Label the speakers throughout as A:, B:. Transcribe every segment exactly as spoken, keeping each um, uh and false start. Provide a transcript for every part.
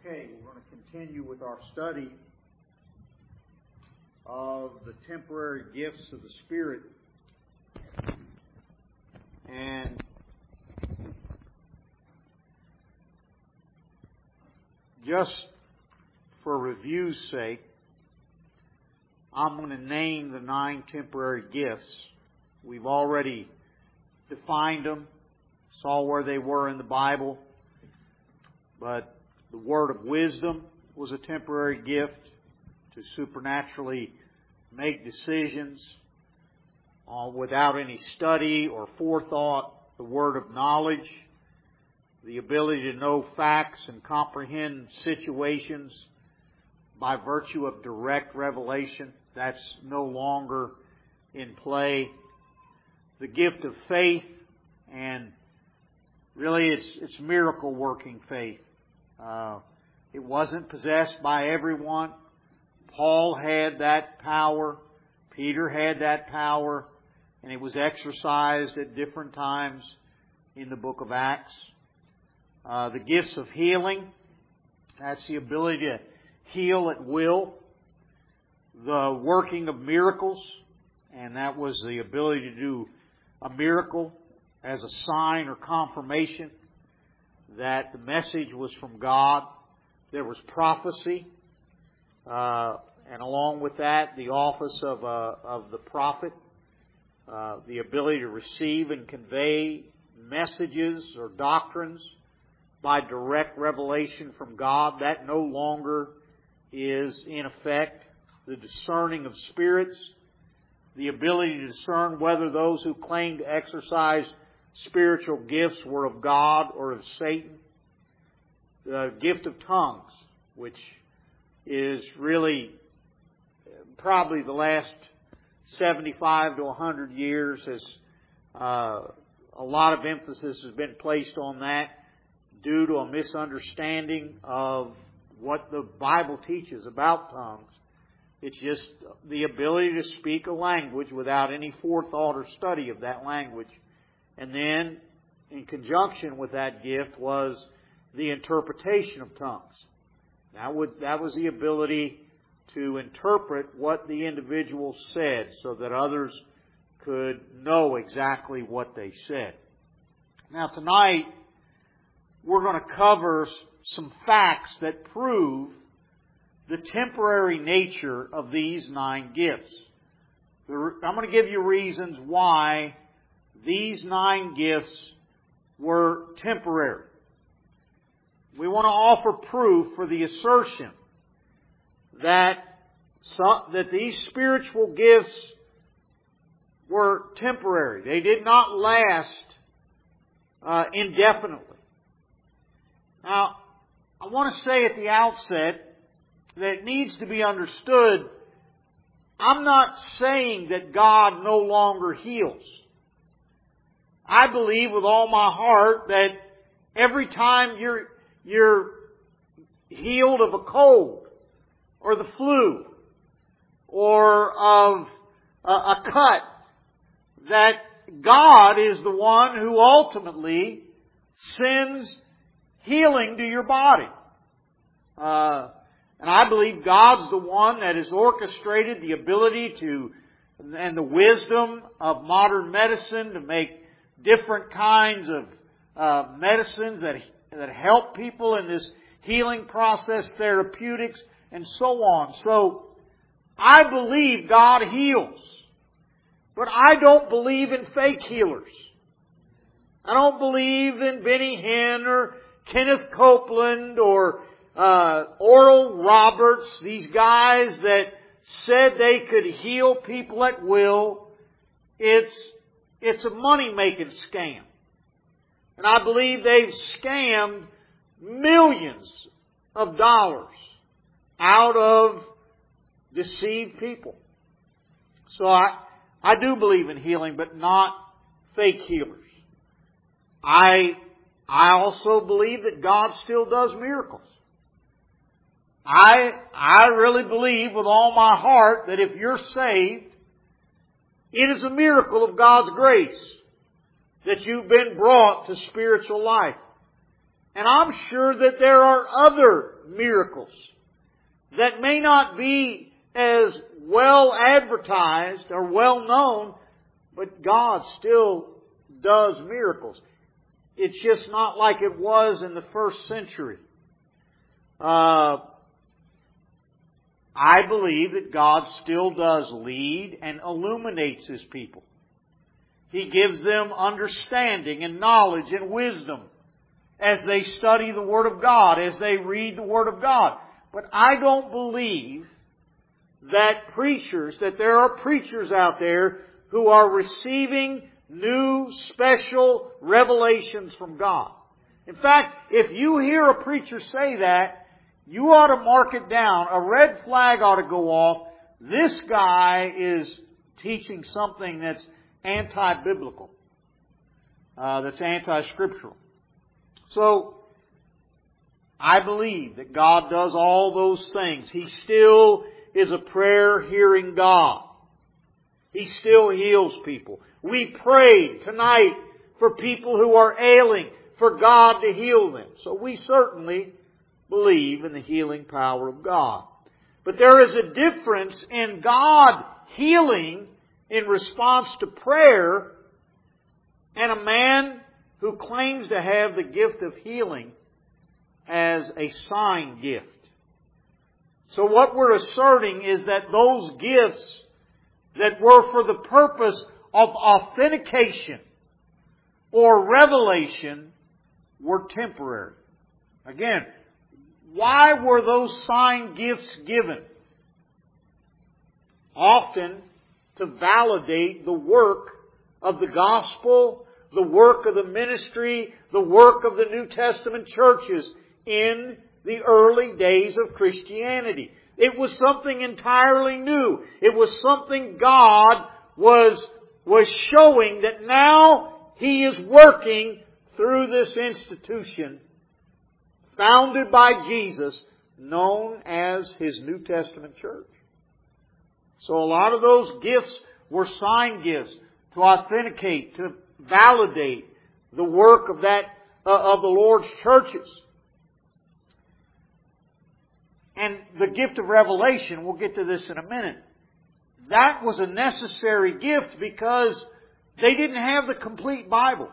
A: Okay, we're going to continue with our study of the temporary gifts of the Spirit. And just for review's sake, I'm going to name the nine temporary gifts. We've already defined them, saw where they were in the Bible, but the word of wisdom was a temporary gift to supernaturally make decisions uh, without any study or forethought. The word of knowledge, the ability to know facts and comprehend situations by virtue of direct revelation. That's no longer in play. The gift of faith, and really it's, it's miracle working faith. Uh, it wasn't possessed by everyone. Paul had that power. Peter had that power. And it was exercised at different times in the book of Acts. Uh, the gifts of healing. That's the ability to heal at will. The working of miracles. And that was the ability to do a miracle as a sign or confirmation that the message was from God. There was prophecy. Uh, and along with that, the office of, uh, of the prophet. Uh, the ability to receive and convey messages or doctrines by direct revelation from God. That no longer is in effect. The discerning of spirits. The ability to discern whether those who claim to exercise spiritual gifts were of God or of Satan. The gift of tongues, which is really probably the last seventy-five to one hundred years, has uh, a lot of emphasis has been placed on that due to a misunderstanding of what the Bible teaches about tongues. It's just the ability to speak a language without any forethought or study of that language. And then, in conjunction with that gift, was the interpretation of tongues. That would, that was the ability to interpret what the individual said so that others could know exactly what they said. Now tonight, we're going to cover some facts that prove the temporary nature of these nine gifts. I'm going to give you reasons why these nine gifts were temporary. We want to offer proof for the assertion that some, that these spiritual gifts were temporary. They did not last uh, indefinitely. Now, I want to say at the outset that it needs to be understood, I'm not saying that God no longer heals. I believe with all my heart that every time you're, you're healed of a cold or the flu or of a, a cut, that God is the one who ultimately sends healing to your body. Uh, and I believe God's the one that has orchestrated the ability to, and the wisdom of modern medicine to make different kinds of uh, medicines that that help people in this healing process, therapeutics, and so on. So, I believe God heals. But I don't believe in fake healers. I don't believe in Benny Hinn or Kenneth Copeland or uh, Oral Roberts, these guys that said they could heal people at will. It's It's a money-making scam. And I believe they've scammed millions of dollars out of deceived people. So I, I do believe in healing, but not fake healers. I, I also believe that God still does miracles. I, I really believe with all my heart that if you're saved, it is a miracle of God's grace that you've been brought to spiritual life. And I'm sure that there are other miracles that may not be as well advertised or well known, but God still does miracles. It's just not like it was in the first century. Uh, I believe that God still does lead and illuminates His people. He gives them understanding and knowledge and wisdom as they study the Word of God, as they read the Word of God. But I don't believe that preachers, that there are preachers out there who are receiving new special revelations from God. In fact, if you hear a preacher say that, you ought to mark it down. A red flag ought to go off. This guy is teaching something that's anti-biblical, uh, that's anti-scriptural. So, I believe that God does all those things. He still is a prayer-hearing God. He still heals people. We prayed tonight for people who are ailing, for God to heal them. So we certainly believe in the healing power of God. But there is a difference in God healing in response to prayer and a man who claims to have the gift of healing as a sign gift. So what we're asserting is that those gifts that were for the purpose of authentication or revelation were temporary. Again, why were those sign gifts given? Often to validate the work of the gospel, the work of the ministry, the work of the New Testament churches in the early days of Christianity. It was something entirely new. It was something God was, was showing that now He is working through this institution founded by Jesus, known as His New Testament church. So a lot of those gifts were sign gifts to authenticate, to validate the work of that uh, of the Lord's churches. And the gift of revelation, we'll get to this in a minute, that was a necessary gift because they didn't have the complete Bible.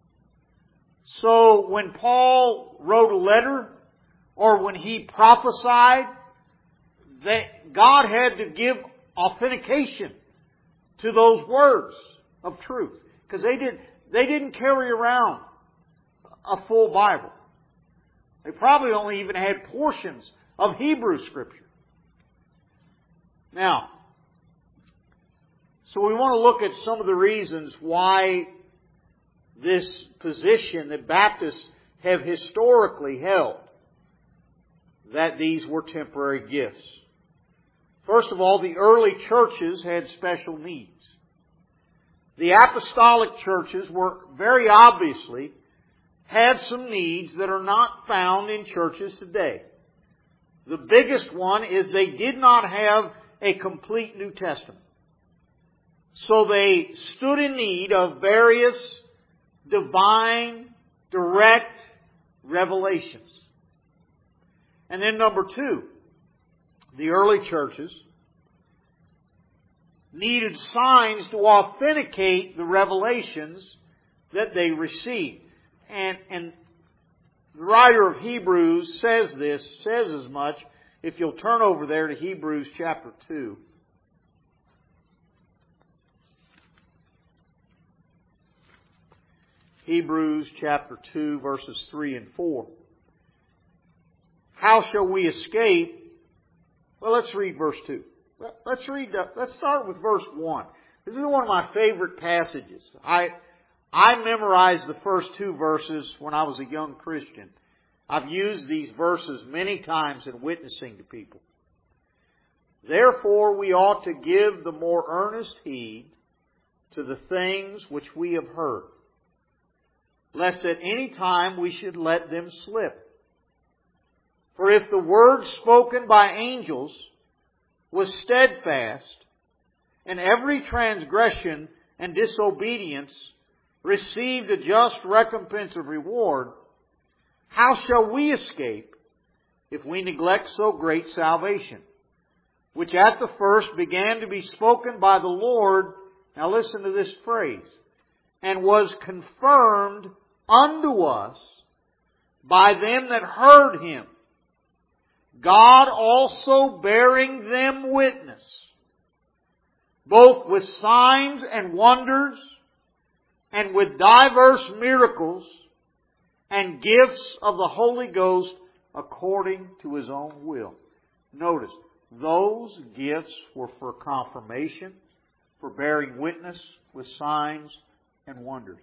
A: So when Paul wrote a letter or when he prophesied, that God had to give authentication to those words of truth. Because they, did, they didn't carry around a full Bible. They probably only even had portions of Hebrew Scripture. Now, so we want to look at some of the reasons why this position that Baptists have historically held, that these were temporary gifts. First of all, the early churches had special needs. The apostolic churches were very obviously had some needs that are not found in churches today. The biggest one is they did not have a complete New Testament. So they stood in need of various divine, direct revelations. And then number two, the early churches needed signs to authenticate the revelations that they received. And, and the writer of Hebrews says this, says as much, if you'll turn over there to Hebrews chapter two. Hebrews chapter two, verses three and four. How shall we escape? Well, let's read verse two. Let's read. Let's start with verse one. This is one of my favorite passages. I I memorized the first two verses when I was a young Christian. I've used these verses many times in witnessing to people. Therefore, we ought to give the more earnest heed to the things which we have heard, lest at any time we should let them slip. For if the word spoken by angels was steadfast, and every transgression and disobedience received a just recompense of reward, how shall we escape if we neglect so great salvation, which at the first began to be spoken by the Lord," now listen to this phrase, "and was confirmed unto us by them that heard Him, God also bearing them witness, both with signs and wonders, and with diverse miracles, and gifts of the Holy Ghost according to His own will." Notice, those gifts were for confirmation, for bearing witness with signs and wonders.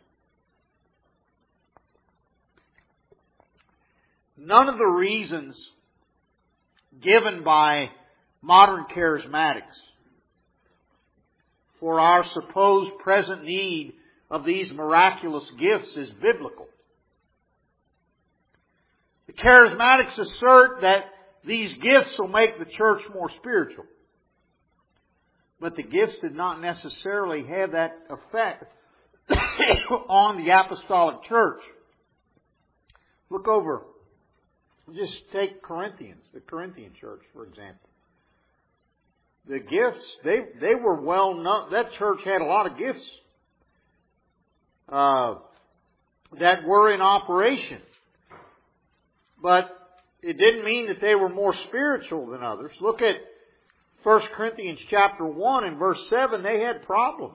A: None of the reasons given by modern charismatics for our supposed present need of these miraculous gifts is biblical. The charismatics assert that these gifts will make the church more spiritual. But the gifts did not necessarily have that effect on the apostolic church. Look over. Just take Corinthians, the Corinthian church, for example. The gifts, they, they were well known. That church had a lot of gifts uh, that were in operation. But it didn't mean that they were more spiritual than others. Look at First Corinthians chapter one and verse seven. They had problems.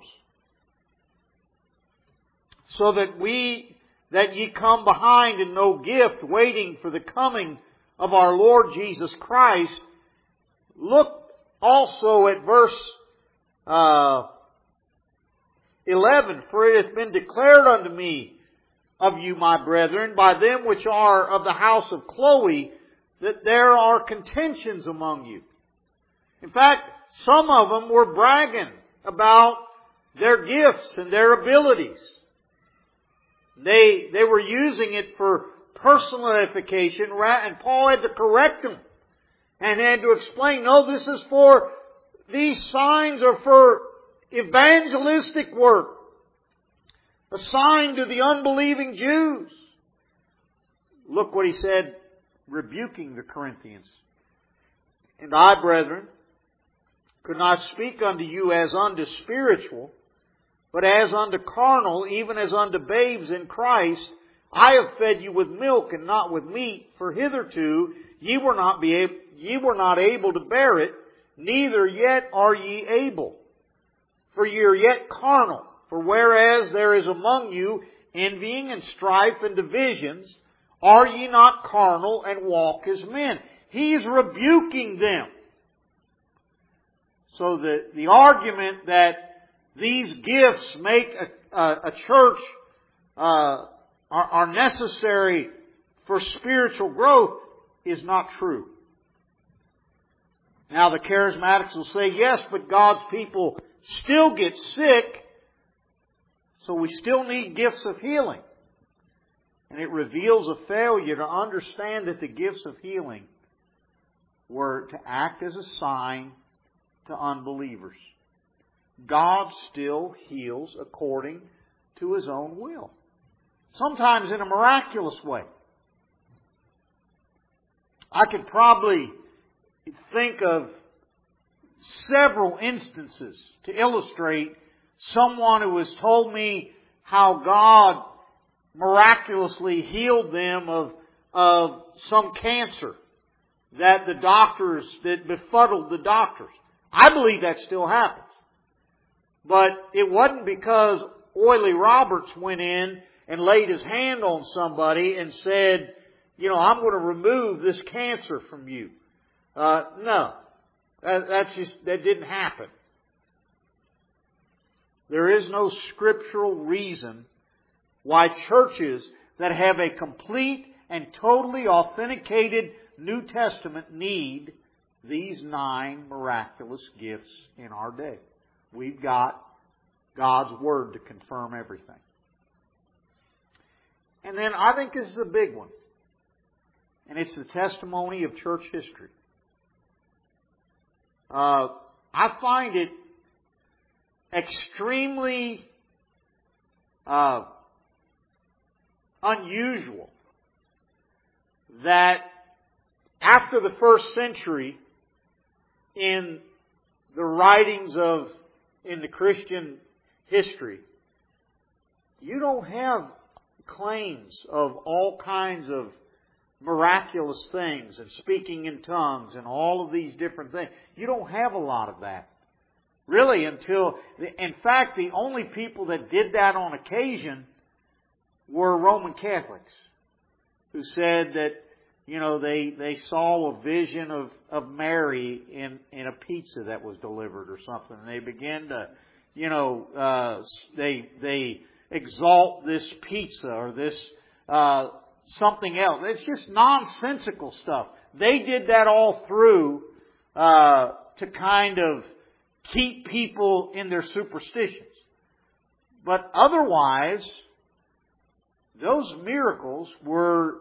A: So that we, that ye come behind in no gift, waiting for the coming of our Lord Jesus Christ. Look also at verse uh, eleven. "For it hath been declared unto me of you, my brethren, by them which are of the house of Chloe, that there are contentions among you." In fact, some of them were bragging about their gifts and their abilities. They, they were using it for personal edification, and Paul had to correct them and had to explain, no, this is for, these signs are for evangelistic work, assigned to the unbelieving Jews. Look what he said, rebuking the Corinthians. "And I, brethren, could not speak unto you as unto spiritual, but as unto carnal, even as unto babes in Christ. I have fed you with milk and not with meat, for hitherto ye were not be able, ye were not able to bear it, neither yet are ye able. For ye are yet carnal. For whereas there is among you envying and strife and divisions, are ye not carnal and walk as men?" He's rebuking them. So the, the argument that these gifts make a, a, a church uh, are, are necessary for spiritual growth is not true. Now the charismatics will say, yes, but God's people still get sick, so we still need gifts of healing. And it reveals a failure to understand that the gifts of healing were to act as a sign to unbelievers. God still heals according to His own will. Sometimes in a miraculous way. I could probably think of several instances to illustrate someone who has told me how God miraculously healed them of, of some cancer that the doctors, that befuddled the doctors. I believe that still happens. But it wasn't because Oily Roberts went in and laid his hand on somebody and said, you know, I'm going to remove this cancer from you. Uh, no. That, that's just, that didn't happen. There is no scriptural reason why churches that have a complete and totally authenticated New Testament need these nine miraculous gifts in our day. We've got God's Word to confirm everything. And then I think this is a big one. And it's the testimony of church history. Uh, I find it extremely uh, unusual that after the first century, in the writings of, in the Christian history, you don't have claims of all kinds of miraculous things and speaking in tongues and all of these different things. You don't have a lot of that. Really, until, in fact, the only people that did that on occasion were Roman Catholics, who said that, you know, they, they saw a vision of, of Mary in, in a pizza that was delivered or something. And they began to, you know, uh, they, they exalt this pizza or this, uh, something else. It's just nonsensical stuff. They did that all through, uh, to kind of keep people in their superstitions. But otherwise, those miracles were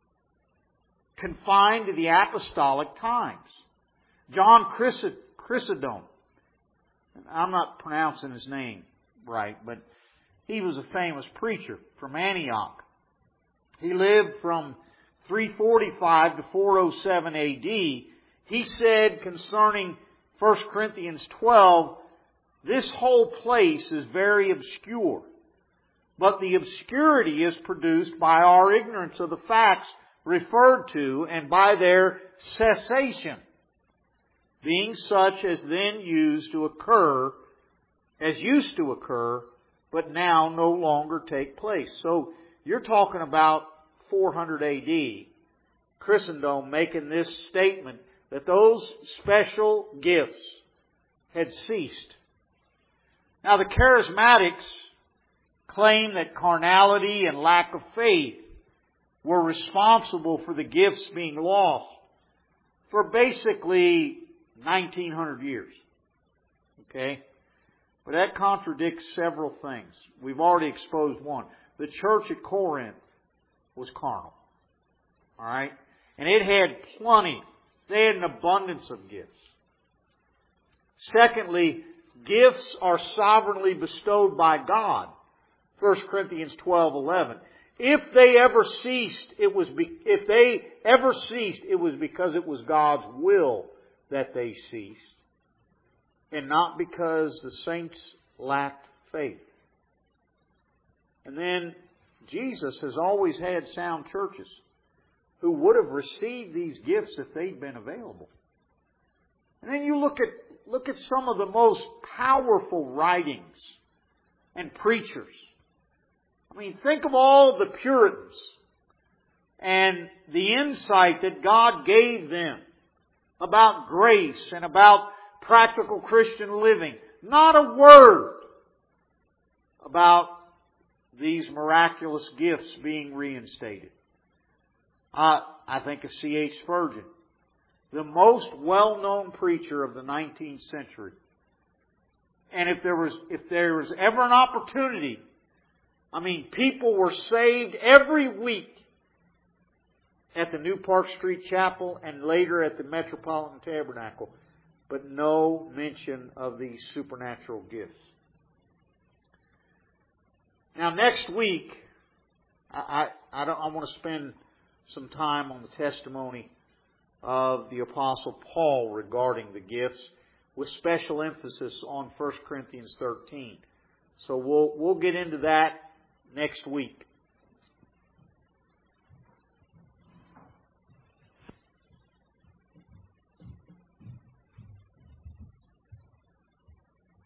A: confined to the apostolic times. John Chrysostom, I'm not pronouncing his name right, but he was a famous preacher from Antioch. He lived from three forty-five to four oh seven A D. He said concerning First Corinthians twelve, this whole place is very obscure. But the obscurity is produced by our ignorance of the facts referred to and by their cessation, being such as then used to occur, as used to occur, but now no longer take place. So you're talking about four hundred A D, Chrysostom making this statement that those special gifts had ceased. Now the charismatics claim that carnality and lack of faith were responsible for the gifts being lost for basically nineteen hundred years. Okay? But that contradicts several things. We've already exposed one. The church at Corinth was carnal. Alright? And it had plenty. They had an abundance of gifts. Secondly, gifts are sovereignly bestowed by God. First Corinthians twelve eleven. If they ever ceased, it was be, if they ever ceased, it was because it was God's will that they ceased, and not because the saints lacked faith. And then Jesus has always had sound churches who would have received these gifts if they'd been available. And then you look at look at some of the most powerful writings and preachers. I mean, think of all the Puritans and the insight that God gave them about grace and about practical Christian living. Not a word about these miraculous gifts being reinstated. Uh, I think of C H Spurgeon, the most well-known preacher of the nineteenth century. And if there was, if there was ever an opportunity, I mean, people were saved every week at the New Park Street Chapel and later at the Metropolitan Tabernacle, but no mention of these supernatural gifts. Now, next week, I, I, I, don't, I want to spend some time on the testimony of the Apostle Paul regarding the gifts, with special emphasis on First Corinthians thirteen. So we'll we'll get into that next week.